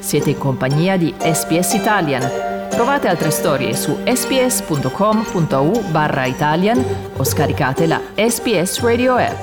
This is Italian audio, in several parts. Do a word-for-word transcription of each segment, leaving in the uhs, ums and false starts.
Siete in compagnia di S B S Italian. Trovate altre storie su sbs.com.au barra Italian o scaricate la S B S Radio app.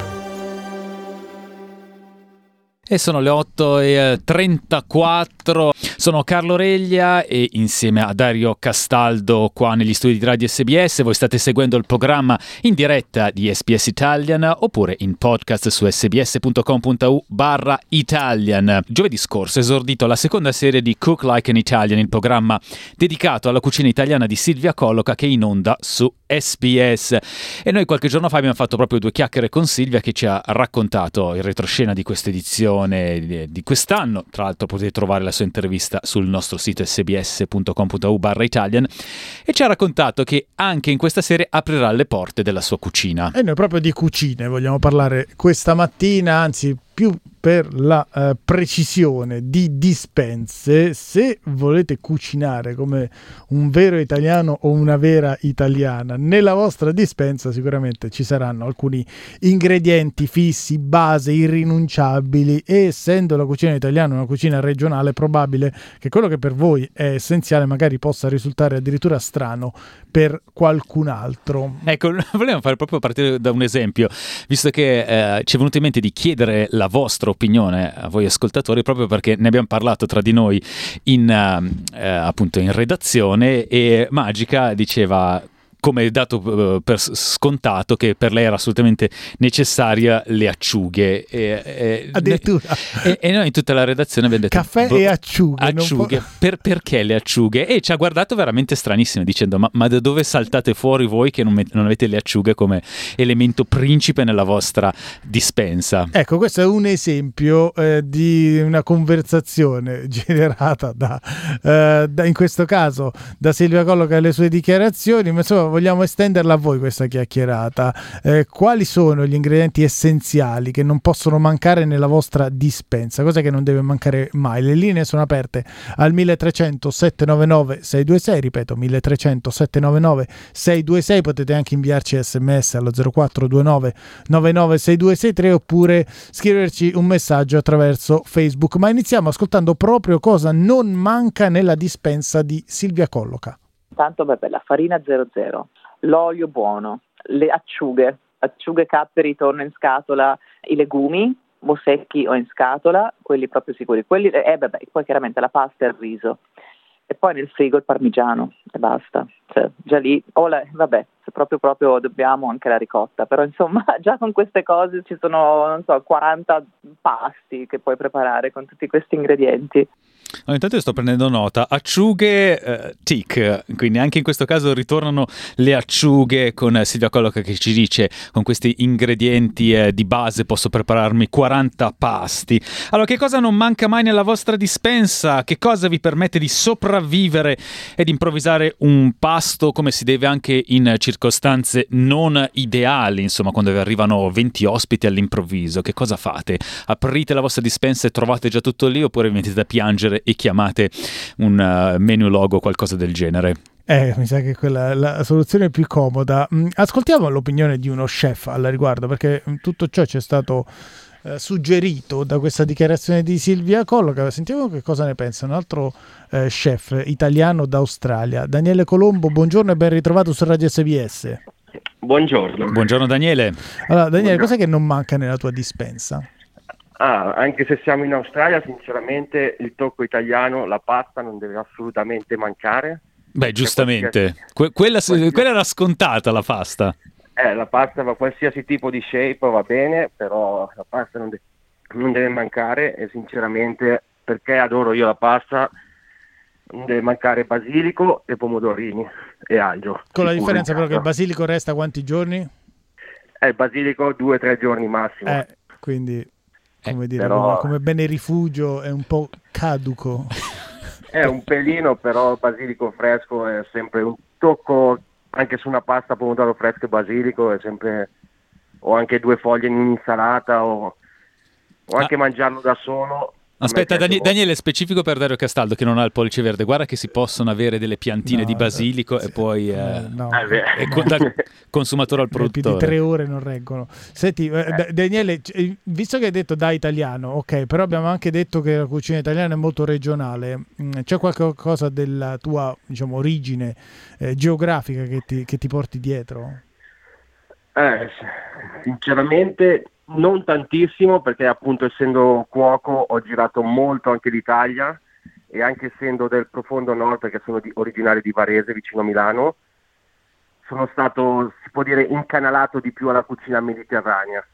E sono le otto e trentaquattro, sono Carlo Reglia e insieme a Dario Castaldo qua negli studi di Radio S B S voi state seguendo il programma in diretta di S B S Italian oppure in podcast su sbs.com.au barra Italian. Giovedì scorso è esordito la seconda serie di Cook Like an Italian, il programma dedicato alla cucina italiana di Silvia Colloca che è in onda su S B S. E noi qualche giorno fa abbiamo fatto proprio due chiacchiere con Silvia che ci ha raccontato il retroscena di questa edizione di quest'anno. Tra l'altro potete trovare la sua intervista sul nostro sito sbs.com.au barra Italian e ci ha raccontato che anche in questa serie aprirà le porte della sua cucina. E noi proprio di cucine vogliamo parlare questa mattina, anzi più per la eh, precisione di dispense. Se volete cucinare come un vero italiano o una vera italiana, nella vostra dispensa sicuramente ci saranno alcuni ingredienti fissi, base, irrinunciabili, e essendo la cucina italiana una cucina regionale è probabile che quello che per voi è essenziale magari possa risultare addirittura strano per qualcun altro. Ecco, volevo fare proprio partire da un esempio, visto che eh, ci è venuto in mente di chiedere la vostra opinione a voi ascoltatori, proprio perché ne abbiamo parlato tra di noi in, uh, eh, appunto in redazione, e Magica diceva, come dato uh, per scontato, che per lei era assolutamente necessaria le acciughe. E, e, Addirittura. E, e noi in tutta la redazione abbiamo detto caffè e acciughe. Acciughe, po- per, perché le acciughe? E ci ha guardato veramente stranissimo dicendo ma, ma da dove saltate fuori voi che non, met- non avete le acciughe come elemento principe nella vostra dispensa? Ecco, questo è un esempio eh, di una conversazione generata da, eh, da, in questo caso, da Silvia Colloca e le sue dichiarazioni, ma insomma vogliamo estenderla a voi questa chiacchierata. Eh, quali sono gli ingredienti essenziali che non possono mancare nella vostra dispensa? Cosa che non deve mancare mai? Le linee sono aperte al milletrecento settecentonovantanove seicentoventisei, ripeto milletrecento settecentonovantanove seicentoventisei. Potete anche inviarci sms allo zero quattro due nove nove nove sei due sei tre oppure scriverci un messaggio attraverso Facebook. Ma iniziamo ascoltando proprio cosa non manca nella dispensa di Silvia Colloca. Tanto vabbè, la farina zero zero, l'olio buono, le acciughe, acciughe, capperi, tonno in scatola, i legumi, o secchi o in scatola, quelli proprio sicuri. Quelli, e eh, vabbè, poi chiaramente la pasta e il riso. E poi nel frigo il parmigiano e basta. Cioè, già lì, o la, vabbè, se proprio proprio dobbiamo anche la ricotta, però insomma già con queste cose ci sono, non so, quaranta pasti che puoi preparare con tutti questi ingredienti. No, intanto io sto prendendo nota, acciughe eh, tic, quindi anche in questo caso ritornano le acciughe con Silvia Colloca che ci dice con questi ingredienti eh, di base posso prepararmi quaranta pasti. Allora, che cosa non manca mai nella vostra dispensa? Che cosa vi permette di sopravvivere ed improvvisare un pasto come si deve anche in circostanze non ideali, insomma quando vi arrivano venti ospiti all'improvviso? Che cosa fate? Aprite la vostra dispensa e trovate già tutto lì, oppure vi mettete a piangere e chiamate un uh, menu logo o qualcosa del genere? Eh, mi sa che quella è la soluzione più comoda. Ascoltiamo l'opinione di uno chef al riguardo, perché tutto ciò ci è stato eh, suggerito da questa dichiarazione di Silvia Colloca. Sentiamo che cosa ne pensa un altro eh, chef italiano d'Australia, Daniele Colombo. Buongiorno e ben ritrovato su Radio S B S. Buongiorno. Buongiorno Daniele. Allora Daniele, cos'è che non manca nella tua dispensa? Ah, anche se siamo in Australia, sinceramente il tocco italiano, la pasta non deve assolutamente mancare. Beh, giustamente, que- quella, quella era scontata, la pasta. Eh, la pasta va qualsiasi tipo di shape va bene, però la pasta non, de- non deve mancare, e sinceramente, perché adoro io la pasta, non deve mancare basilico e pomodorini e aglio. Con la differenza però che il basilico resta quanti giorni? Eh, il basilico due o tre giorni massimo. Eh, quindi... come dire, però... come bene rifugio è un po' caduco. È un pelino, però basilico fresco è sempre un tocco, anche su una pasta pomodoro fresco e basilico è sempre, o anche due foglie in un'insalata, o, o anche ah. mangiarlo da solo Aspetta, Dani- molto. Daniele, specifico per Dario Castaldo che non ha il pollice verde. Guarda che si possono avere delle piantine No, di basilico sì, e poi eh, eh, no, Eh, beh. e con- dal consumatore al più di produttore. tre ore non reggono. Senti, eh, Da- Daniele, c- visto che hai detto da italiano, ok, però abbiamo anche detto che la cucina italiana è molto regionale. Mm, C'è qualcosa della tua, diciamo, origine eh, geografica che ti, che ti porti dietro? Eh, sinceramente non tantissimo, perché appunto essendo cuoco ho girato molto anche l'Italia, e anche essendo del profondo nord, perché sono di, originario di Varese, vicino a Milano, sono stato, si può dire, incanalato di più alla cucina mediterranea.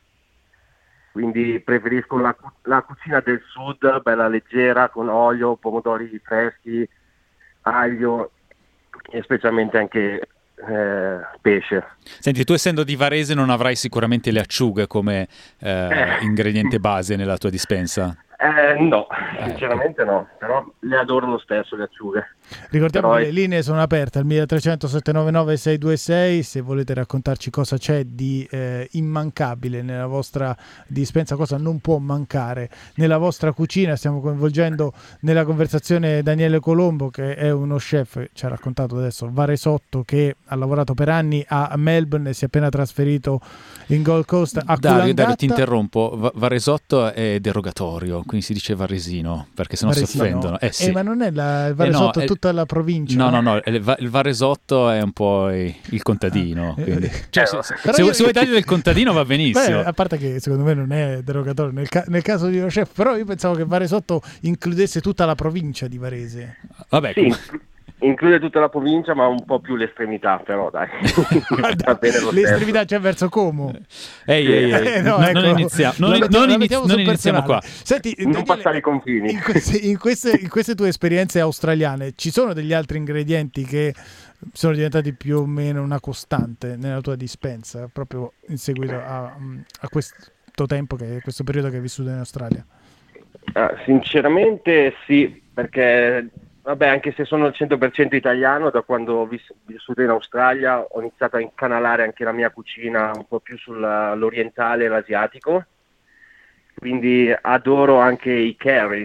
Quindi preferisco la, cu- la cucina del sud, bella leggera, con olio, pomodori freschi, aglio e specialmente anche eh, pesce. Senti, tu essendo di Varese non avrai sicuramente le acciughe come eh, Eh. ingrediente base nella tua dispensa. Eh, no, sinceramente no, però le adoro lo stesso le acciughe. Ricordiamo Però che è- le linee sono aperte al milletrecento settecentonovantanove sei due sei se volete raccontarci cosa c'è di eh, immancabile nella vostra dispensa, cosa non può mancare nella vostra cucina. Stiamo coinvolgendo nella conversazione Daniele Colombo, che è uno chef, ci ha raccontato adesso, Varesotto, che ha lavorato per anni a Melbourne e si è appena trasferito in Gold Coast a Dario, Dario, ti Coolangatta. interrompo. Va- Varesotto è derogatorio, quindi si dice varesino, perché sennò si Varesino. offendono. Eh sì. Eh, ma non è la, il Varesotto, Eh no, è è- tutta la provincia. No, no, no, il, va- il Varesotto è un po' i- il contadino. Ah. Quindi. Eh, Cioè, eh, se, se- però se- io- se vuoi dargli del contadino va benissimo. Beh, a parte che secondo me non è derogatorio nel, ca- nel caso di uno chef, però io pensavo che Varesotto includesse tutta la provincia di Varese. Vabbè, Sì, inclu- include tutta la provincia, ma un po' più l'estremità, però dai. Va bene lo stesso. L'estremità c'è verso Como. ehi, ehi, ehi, Eh, no, non, ecco, non iniziamo, non, la non mettiamo- la inizi- mettiamo non sul iniziamo qua. personale. Senti, Non Daniele, passare i confini. In queste, in, queste, in queste tue esperienze australiane ci sono degli altri ingredienti che sono diventati più o meno una costante nella tua dispensa, proprio in seguito a, a questo tempo, che è questo periodo che hai vissuto in Australia? Ah, sinceramente sì, perché vabbè, anche se sono al cento per cento italiano, da quando ho vis- vissuto in Australia ho iniziato a incanalare anche la mia cucina un po' più sull'orientale e l'asiatico, quindi adoro anche i curry,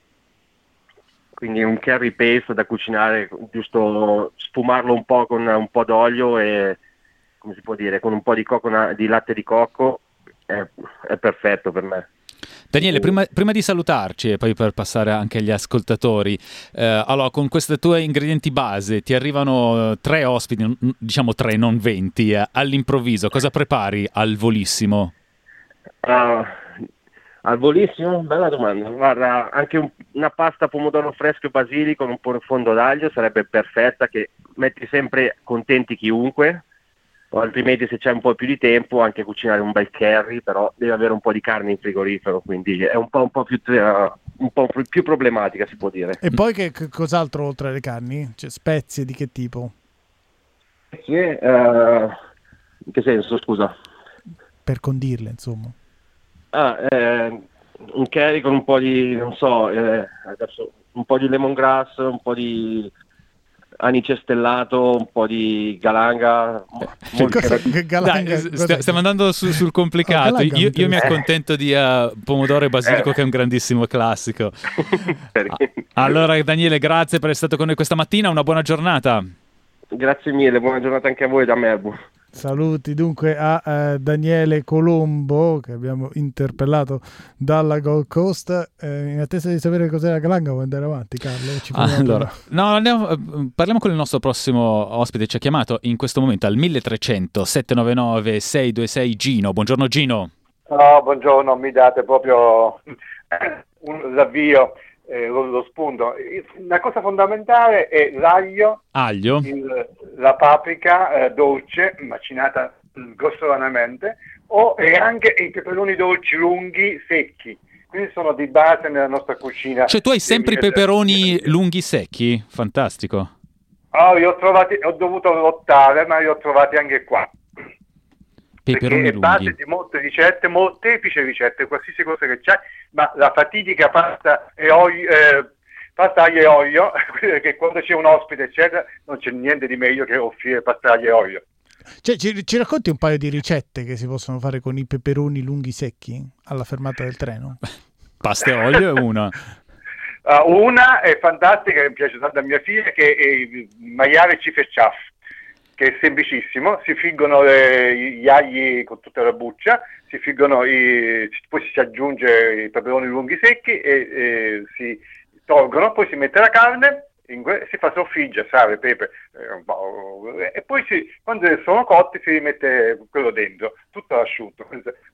quindi un curry paste da cucinare, giusto sfumarlo un po' con un po' d'olio e, come si può dire, con un po' di, cocco, di latte di cocco, è, è perfetto per me. Daniele, prima, prima di salutarci e poi per passare anche agli ascoltatori, eh, allora con questi tuoi ingredienti base ti arrivano eh, tre ospiti, n- diciamo tre, non venti, eh, all'improvviso. Cosa prepari al volissimo? Uh, al volissimo? Bella domanda. Guarda, anche un- una pasta pomodoro fresco e basilico con un po' di fondo d'aglio sarebbe perfetta, che metti sempre contenti chiunque. O altrimenti, se c'è un po' più di tempo, anche cucinare un bel curry, però deve avere un po' di carne in frigorifero, quindi è un po', un po' più uh, un po' più problematica, si può dire. E poi che, che cos'altro oltre alle carni? Cioè, spezie di che tipo? Sì, uh, in che senso, scusa? Per condirle, insomma. Ah, eh, un curry con un po' di, non so, eh, adesso, un po' di lemongrass, un po' di anice stellato, un po' di galanga. Che cosa- che galanga- Dai, cos'è? st- stiamo andando su- sul complicato. Oh, galanga io, mi io mi interessa. accontento di uh, pomodoro e basilico, Eh. che è un grandissimo classico. Perché- Allora, Daniele, grazie per essere stato con noi questa mattina. Una buona giornata. Grazie mille, buona giornata anche a voi da Melbourne. Saluti dunque a eh, Daniele Colombo, che abbiamo interpellato dalla Gold Coast. Eh, in attesa di sapere cos'è la galanga, vuoi andare avanti, Carlo? Ci proviamo Allora, prima. no, andiamo, eh, parliamo con il nostro prossimo ospite. Ci ha chiamato in questo momento al milletrecento settecentonovantanove sei due sei Gino. Buongiorno Gino. No, buongiorno, mi date proprio un, l'avvio, eh, lo, lo spunto. La cosa fondamentale è l'aglio, Aglio. il- la paprika eh, dolce, macinata mm, grossolanamente, o e anche i peperoni dolci lunghi, secchi. Quindi sono di base nella nostra cucina. Cioè tu hai sempre i peperoni lunghi secchi? Fantastico. Oh, io ho, trovati, ho dovuto lottare, ma li ho trovati anche qua. Peperoni Perché è base lunghi. di molte ricette, molteplici ricette, qualsiasi cosa che c'è, ma la fatidica pasta e olio, eh, pasta aglio e olio, che quando c'è un ospite eccetera, non c'è niente di meglio che offrire pasta aglio e olio. Cioè, ci, ci racconti un paio di ricette che si possono fare con i peperoni lunghi secchi alla fermata del treno? Pasta e olio è una. Uh, una è fantastica, mi piace tanto a mia figlia, che è il maiale cifeciaf, che è semplicissimo. Si friggono le, gli agli con tutta la buccia, si friggono i, poi si aggiunge i peperoni lunghi secchi e, e si tolgono, poi si mette la carne, in que- si fa soffriggere, sale, pepe, eh, un po', e poi si, quando sono cotti si mette quello dentro, tutto asciutto.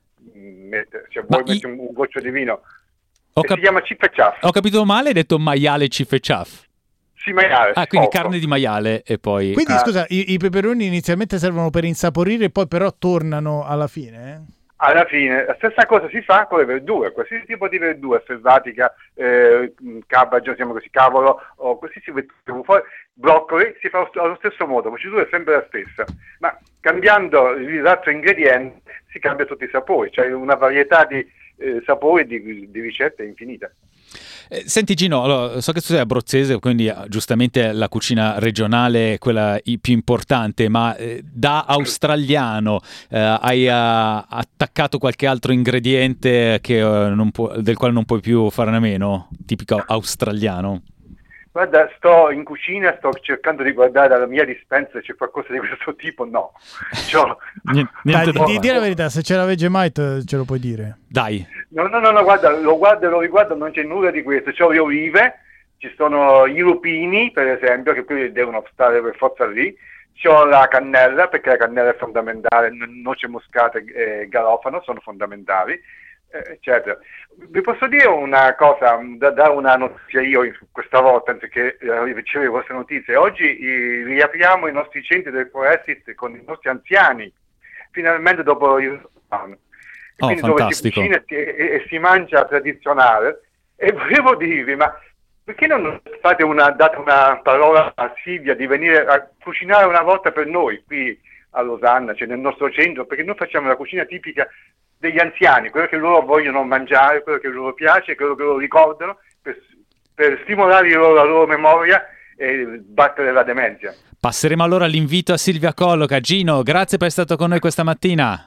Mette, cioè, vuoi i... mettere un, un goccio di vino. Ho cap- si chiama cifeciaf. Ho capito male, hai detto maiale cifeciaf. Sì, maiale. Ah, quindi poco. Carne di maiale e poi... Quindi ah. scusa, i, i peperoni inizialmente servono per insaporire e poi però tornano alla fine, eh? Alla fine, la stessa cosa si fa con le verdure, qualsiasi tipo di verdura, selvatica, eh, cabbaggio, diciamo così, cavolo, o qualsiasi verdura, fuori, broccoli, si fa allo stesso modo, la procedura è sempre la stessa, ma cambiando l'altro ingrediente si cambia tutti i sapori, cioè una varietà di eh, sapori, di, di ricette infinita. Eh, senti Gino, allora, so che tu sei abruzzese, quindi eh, giustamente la cucina regionale è quella i- più importante, ma eh, da australiano eh, hai uh, attaccato qualche altro ingrediente che, uh, non può, del quale non puoi più farne a meno, tipico australiano? Guarda, sto in cucina, sto cercando di guardare dalla mia dispensa se c'è qualcosa di questo tipo, no. C'ho... niente, niente Dai, da di, fare. di la verità, se c'è la Vegemite ce lo puoi dire. Dai. No, no, no, no, guarda, lo guardo e lo riguardo, non c'è nulla di questo. C'ho le olive, ci sono i lupini, per esempio, che quelli devono stare per forza lì. C'ho la cannella, perché la cannella è fondamentale, noce moscata e garofano sono fondamentali, eccetera. Vi posso dire una cosa, da, da una notizia io questa volta, anziché eh, ricevere le vostre notizie. Oggi eh, riapriamo i nostri centri del Forestit con i nostri anziani, finalmente dopo il lockdown. Oh, quindi fantastico. dove si cucina e, e, e si mangia tradizionale. E volevo dirvi, ma perché non fate una, date una parola a Silvia di venire a cucinare una volta per noi qui a Losanna, cioè nel nostro centro, perché noi facciamo la cucina tipica degli anziani, quello che loro vogliono mangiare, quello che loro piace, quello che loro ricordano, per, per stimolare loro, la loro memoria e battere la demenza. Passeremo allora l'invito a Silvia Colloca. Gino, grazie per essere stato con noi questa mattina.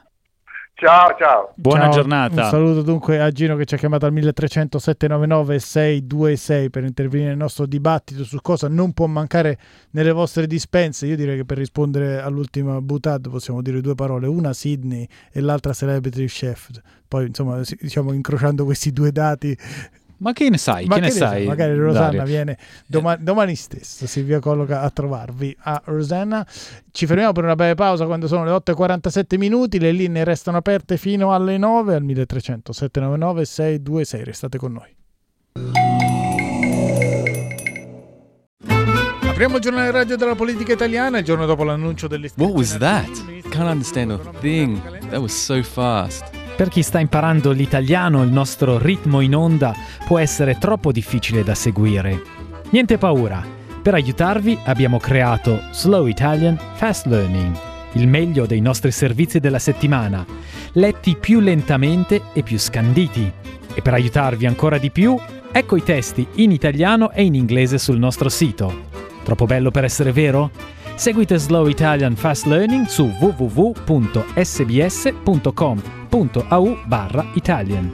Ciao, ciao. Buona Ciao, giornata. Un saluto dunque a Gino che ci ha chiamato al milletrecento settecentonovantanove seicentoventisei per intervenire nel nostro dibattito su cosa non può mancare nelle vostre dispense. Io direi che per rispondere all'ultima boutade possiamo dire due parole, una Sydney e l'altra Celebrity Chef. Poi insomma diciamo incrociando questi due dati. Ma che ne sai? Ma che che ne ne sai? sai? Magari Rosanna Dario? viene domani, domani stesso, Silvia Colloca a trovarvi a Rosanna. Ci fermiamo per una breve pausa quando sono le otto e quarantasette minuti, le linee restano aperte fino alle nove al milletrecento settecentonovantanove seicentoventisei. Restate con noi. Apriamo il giornale radio della politica italiana il giorno dopo l'annuncio dell'iscrizione. What was that? Can't understand a thing. That was so fast. Per chi sta imparando l'italiano, il nostro ritmo in onda può essere troppo difficile da seguire. Niente paura. Per aiutarvi abbiamo creato Slow Italian Fast Learning, il meglio dei nostri servizi della settimana, letti più lentamente e più scanditi. E per aiutarvi ancora di più, ecco i testi in italiano e in inglese sul nostro sito. Troppo bello per essere vero? Seguite Slow Italian Fast Learning su w w w punto s b s punto com punto a u barra Italian.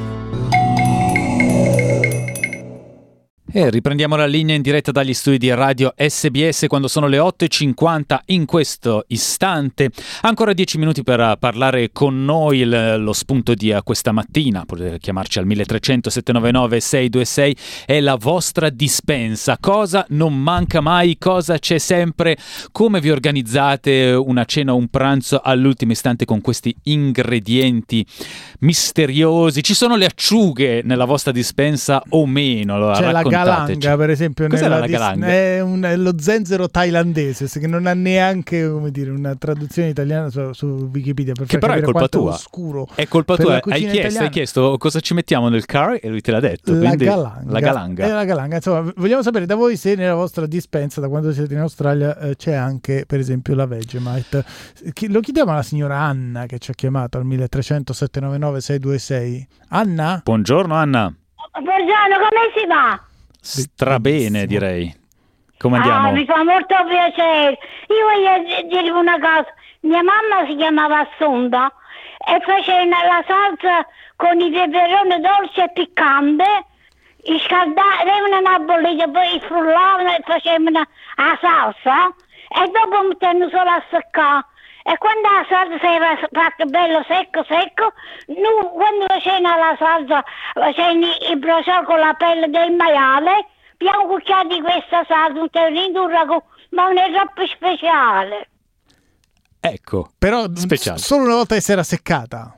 E riprendiamo la linea in diretta dagli studi di Radio S B S quando sono le otto e cinquanta in questo istante. Ancora dieci minuti per parlare con noi, il, lo spunto di uh, questa mattina. Potete chiamarci al milletrecento settecentonovantanove seicentoventisei, è la vostra dispensa. Cosa non manca mai? Cosa c'è sempre? Come vi organizzate una cena o un pranzo all'ultimo istante con questi ingredienti misteriosi? Ci sono le acciughe nella vostra dispensa o meno? Allora, c'è la galanga, per esempio. Cos'è nella la dis- galanga? È, un, è lo zenzero thailandese che non ha neanche, come dire, una traduzione italiana su, su Wikipedia per che far però è capire colpa quanto tua. È oscuro. È colpa per tua. la Hai cucina chiesto, italiana. hai chiesto cosa ci mettiamo nel curry e lui te l'ha detto. La quindi galanga. La galanga. È la galanga. Insomma, vogliamo sapere da voi se nella vostra dispensa, da quando siete in Australia, eh, c'è anche, per esempio, la Vegemite. Chi- Lo chiediamo alla signora Anna che ci ha chiamato al milletrecento settecentonovantanove seicentoventisei. Anna? Buongiorno Anna. Buongiorno, come si va? Strabene Benissimo. direi. Come andiamo? Ah, mi fa molto piacere. Io voglio dirvi una cosa. Mia mamma si chiamava Assunta e faceva la salsa con i peperoni dolci e piccante, scaldavano una bollita, poi frullavano e facevano la salsa e dopo mettevano solo a seccare. E quando la salsa si era fatta bello secco secco, noi, quando facevano la salsa, facevano i brocioli con la pelle del maiale, piano cucchiato di questa salsa, mettevano un ragù, ma non è troppo speciale. Ecco, però speciale. Solo una volta che si era seccata.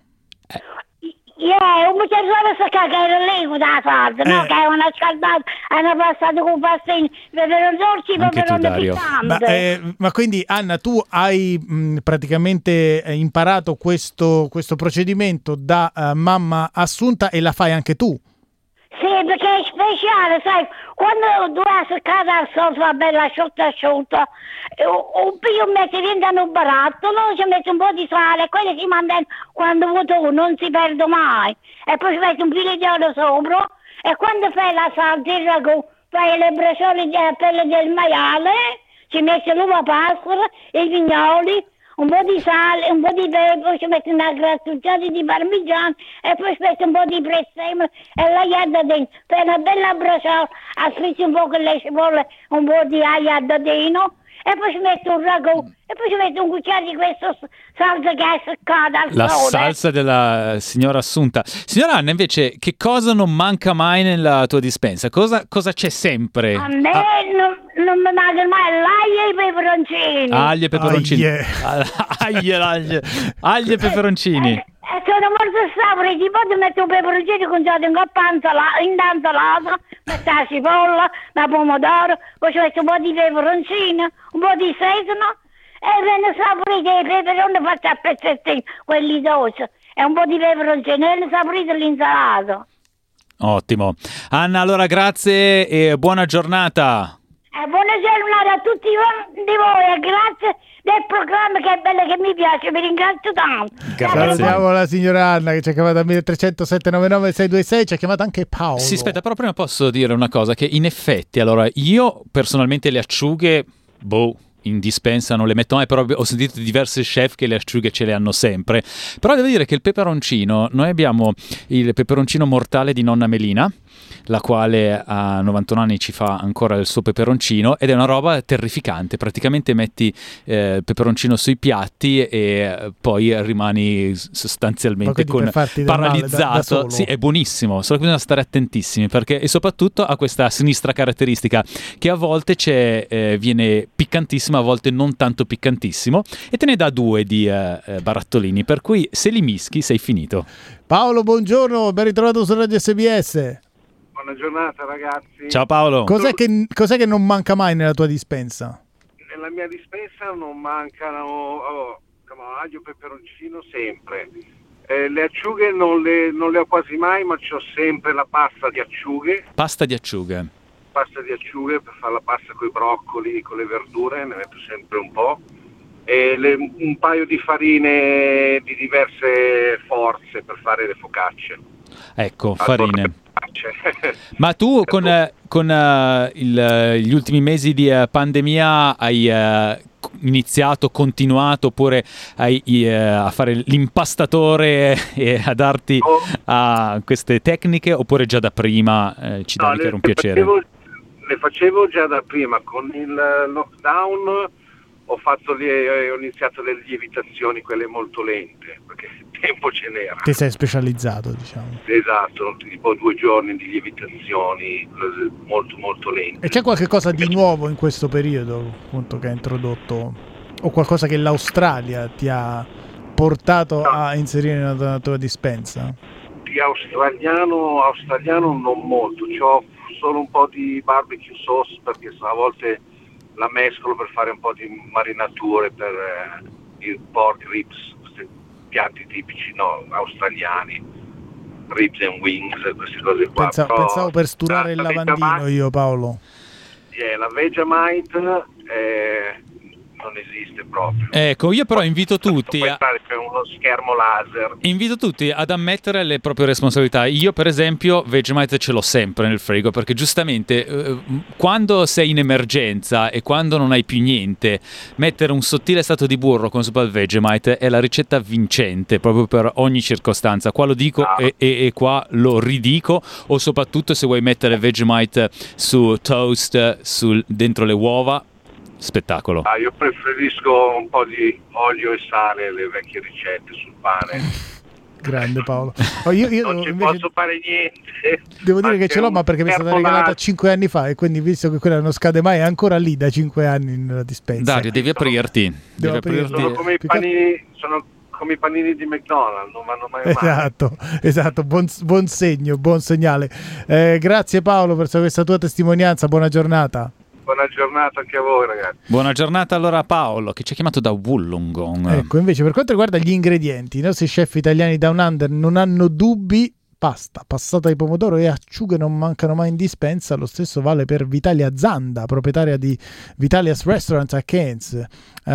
Yeah, un bicchiere solo seccato che era lì con la salsa, eh. no? Che avevano scaldato, hanno passato con pastini, peperoni dolci, peperoni piccanti. Ma, eh, ma quindi Anna, tu hai mh, praticamente eh, imparato questo, questo procedimento da uh, mamma Assunta e la fai anche tu? Sì, perché è speciale, sai, quando tu hai seccato la salsa bella asciutta asciutta, un po' metti dentro un barattolo, ci metti un po' di sale, quello si manda quando vuoi, non si perde mai, e poi ci metti un filo di olio sopra, e quando fai la salsa, il ragù, fai le briciole della pelle del maiale, ci metti l'uva pastora, i pignoli, un po' di sale, un po' di pepe, ci metti una grattugiata di parmigiano e poi ci metti un po' di prezzemolo e la iadda dentro. Fai una bella bruciata, asfissi un po' con le cipolle, un po' di iadda dentro e poi ci metti un ragù e poi ci metti un cucchiaio di questo salsa che è seccata al La sole. salsa della signora Assunta. Signora Anna, invece, che cosa non manca mai nella tua dispensa? Cosa, cosa c'è sempre? A me Ah. non, non mi manca mai l'aglio e i peperoncini. Agli e peperoncini. Aie. Agli, agli, agli e peperoncini. E sono molto sapore, ti posso mettere un peperoncino congelato in coppa in insalata, metto la cipolla, la pomodoro, poi ci metto un po' di peperoncino, un po' di sesamo e viene saporito i peperoni fatti a pezzettini, quelli dolci, e un po' di peperoncino e saporito l'insalata. Ottimo. Anna, allora grazie e buona giornata. E buona giornata a tutti di voi e grazie del programma che è bello, che mi piace, vi ringrazio tanto. Salutiamo la signora Anna che ci ha chiamato a uno tre zero zero sette nove nove sei due sei, ci ha chiamato anche Paolo. Sì, aspetta, però prima posso dire una cosa, che in effetti, allora, io personalmente le acciughe, boh, in dispensa non le metto mai, però ho sentito diversi chef che le acciughe ce le hanno sempre. Però devo dire che il peperoncino, noi abbiamo il peperoncino mortale di nonna Melina, la quale a novantuno anni ci fa ancora il suo peperoncino ed è una roba terrificante. Praticamente metti eh, il peperoncino sui piatti e poi rimani sostanzialmente con paralizzato. Da, da sì, è buonissimo, solo che bisogna stare attentissimi perché, e soprattutto ha questa sinistra caratteristica che a volte c'è, eh, viene piccantissimo, a volte non tanto piccantissimo, e te ne dà due di eh, barattolini, per cui se li mischi sei finito. Paolo, buongiorno, ben ritrovato su Radio S B S. Buona giornata ragazzi. Ciao Paolo. Cos'è che, cos'è che non manca mai nella tua dispensa? Nella mia dispensa non mancano oh, aglio, peperoncino sempre. Eh, le acciughe non le, non le ho quasi mai, ma c'ho sempre la pasta di acciughe. Pasta di acciughe. Pasta di acciughe per fare la pasta con i broccoli, con le verdure, ne metto sempre un po'. E le, un paio di farine di diverse forze per fare le focacce. Ecco, farine. Ma tu con, con uh, il, gli ultimi mesi di uh, pandemia hai uh, iniziato, continuato, oppure hai, uh, a fare l'impastatore e a darti oh. a queste tecniche, oppure già da prima uh, ci davi no, che era un piacere? Facevo, le facevo già da prima, con il lockdown ho fatto le, ho iniziato le lievitazioni, quelle molto lente, perché tempo ce n'era. Ti sei specializzato, diciamo. Esatto, tipo due giorni di lievitazioni molto molto lente. E c'è qualche cosa di nuovo in questo periodo, appunto, che ha introdotto, o qualcosa che l'Australia ti ha portato no. a inserire nella tua, tua dispensa? Di australiano, australiano non molto, c'ho solo un po' di barbecue sauce, perché a volte la mescolo per fare un po' di marinature per eh, il pork ribs, questi piatti tipici no, australiani, ribs and wings, queste cose qua. Pensa, Però, pensavo per sturare il lavandino Vegemite, io Paolo. Yeah, la Vegemite eh, non esiste proprio. Ecco, io però invito tutti puoi a... fare per uno schermo laser. Invito tutti ad ammettere le proprie responsabilità. Io per esempio Vegemite ce l'ho sempre nel frigo, perché giustamente eh, quando sei in emergenza e quando non hai più niente, mettere un sottile strato di burro con sopra il Vegemite è la ricetta vincente proprio per ogni circostanza. Qua lo dico Ah. e, e, e qua lo ridico, o soprattutto se vuoi mettere Vegemite su toast, sul, dentro le uova. Spettacolo. Ah, io preferisco un po' di olio e sale, le vecchie ricette sul pane. Grande Paolo. Oh, io, io Non ci invece posso fare niente. devo dire che Anche ce l'ho, un ma perché mi è stata schermo regalata laser. cinque anni fa, e quindi visto che quella non scade mai, è ancora lì da cinque anni nella dispensa. Dario, devi aprirti. Devo Devi aprirti. Sono come i Più che- panini, sono come i panini di McDonald's, non vanno mai male. Esatto, esatto, buon, buon segno, buon segnale. Eh, grazie Paolo per questa tua testimonianza, buona giornata. Buona giornata anche a voi, ragazzi. Buona giornata allora a Paolo, che ci ha chiamato da Wollongong. Ecco, invece per quanto riguarda gli ingredienti, i nostri chef italiani Down Under non hanno dubbi. Pasta passata di pomodoro e acciughe non mancano mai in dispensa. Lo stesso vale per Vitalia Zanda, proprietaria di Vitalia's Restaurant a Keynes,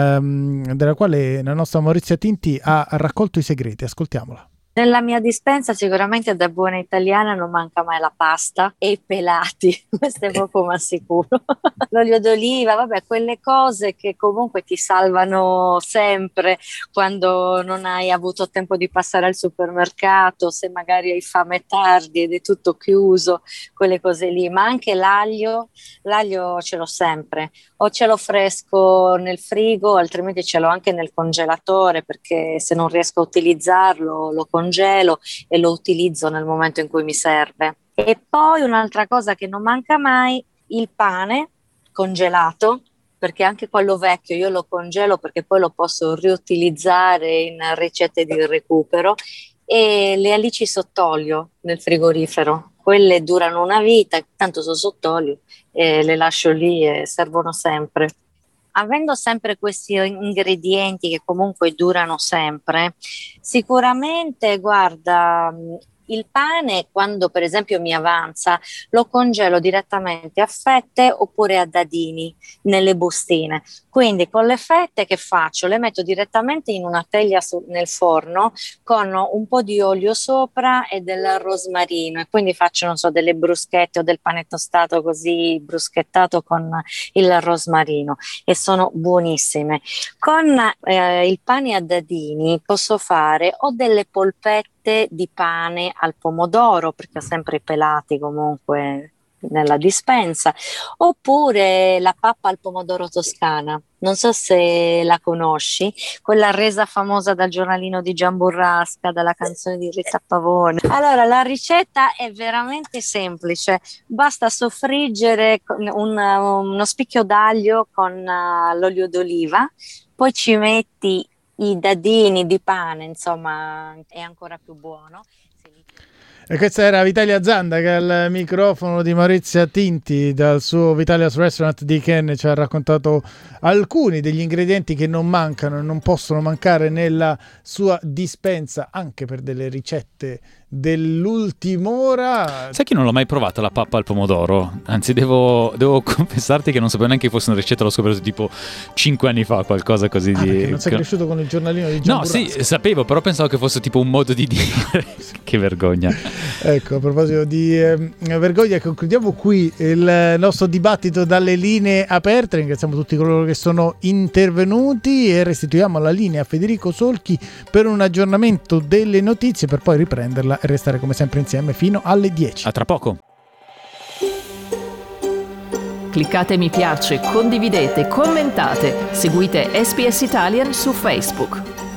ehm, della quale la nostra Maurizia Tinti ha raccolto i segreti. Ascoltiamola. Nella mia dispensa sicuramente da buona italiana non manca mai la pasta e i pelati, questo è poco ma sicuro. L'olio d'oliva, vabbè, quelle cose che comunque ti salvano sempre quando non hai avuto tempo di passare al supermercato, se magari hai fame tardi ed è tutto chiuso, quelle cose lì. Ma anche l'aglio, l'aglio ce l'ho sempre, o ce l'ho fresco nel frigo, altrimenti ce l'ho anche nel congelatore, perché se non riesco a utilizzarlo lo congelo e lo utilizzo nel momento in cui mi serve. E poi un'altra cosa che non manca mai, il pane congelato, perché anche quello vecchio io lo congelo perché poi lo posso riutilizzare in ricette di recupero, e le alici sott'olio nel frigorifero, quelle durano una vita, tanto sono sott'olio e le lascio lì e servono sempre. Avendo sempre questi ingredienti che comunque durano sempre, sicuramente, guarda, il pane, quando per esempio mi avanza, lo congelo direttamente a fette oppure a dadini nelle bustine. Quindi con le fette che faccio? Le metto direttamente in una teglia su- nel forno con un po' di olio sopra e del rosmarino, e quindi faccio, non so, delle bruschette o del pane tostato così bruschettato con il rosmarino, e sono buonissime. Con eh, il pane a dadini posso fare o delle polpette di pane al pomodoro, perché ho sempre i pelati comunque nella dispensa, oppure la pappa al pomodoro toscana. Non so se la conosci, quella resa famosa dal giornalino di Gian Burrasca, dalla canzone di Rita Pavone. Allora, la ricetta è veramente semplice, basta soffriggere un, uno spicchio d'aglio con uh, l'olio d'oliva, poi ci metti i dadini di pane, insomma, è ancora più buono. E questa era Vitalia Zanda, che al microfono di Maurizia Tinti dal suo Vitalia's Restaurant di Ken ci ha raccontato alcuni degli ingredienti che non mancano e non possono mancare nella sua dispensa, anche per delle ricette dell'ultim'ora. Sai che non l'ho mai provata la pappa al pomodoro? Anzi, devo, devo confessarti che non sapevo neanche che fosse una ricetta, l'ho scoperto tipo cinque anni fa, qualcosa così Ah, di... perché non sei che- cresciuto con il giornalino di Gian No, sì, Burrasca. sapevo, però pensavo che fosse tipo un modo di dire. Che vergogna. Ecco, a proposito di eh, vergogna, concludiamo qui il nostro dibattito dalle linee aperte. Ringraziamo tutti coloro che sono intervenuti e restituiamo la linea a Federico Solchi per un aggiornamento delle notizie, per poi riprenderla e restare come sempre insieme fino alle dieci. A tra poco. Cliccate mi piace, condividete, commentate, seguite S B S Italian su Facebook.